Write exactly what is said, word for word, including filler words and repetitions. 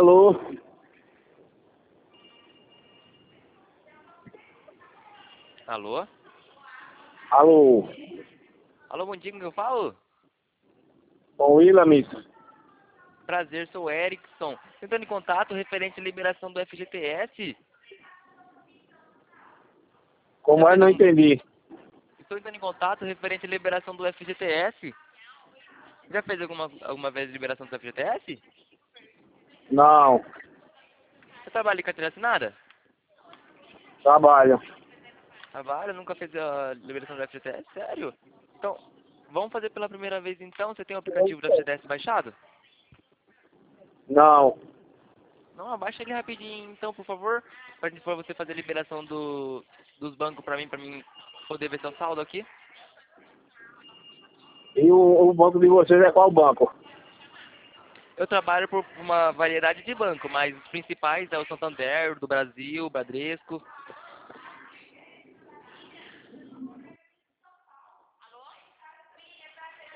Alô? Alô? Alô? Alô, bom dia, como que eu falo? Com Williams? Prazer, sou o Erickson. Tentando em contato referente à liberação do F G T S. Como Já é? fez Não algum... entendi. Estou entrando em contato referente à liberação do F G T S. Já fez alguma, alguma vez a liberação do F G T S? Não. Você trabalha em carteira assinada? Trabalho. Trabalha, nunca fez a liberação do F G T S? Sério? Então, vamos fazer pela primeira vez então? Você tem o aplicativo do F G T S baixado? Não. Não, abaixa ele rapidinho então, por favor. Pra gente for você fazer a liberação do, dos bancos pra mim, pra mim poder ver seu saldo aqui. E o, o banco de vocês é qual banco? Eu trabalho por uma variedade de banco, mas os principais é o Santander, do Brasil, o Bradesco.